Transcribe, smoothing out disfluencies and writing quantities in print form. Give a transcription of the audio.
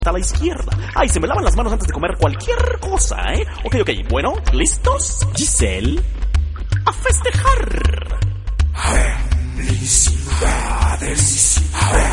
a la izquierda. Ay, se me lavan las manos antes de comer cualquier cosa, ¿eh? Ok, bueno, ¿listos? Giselle, a festejar. Felicidades.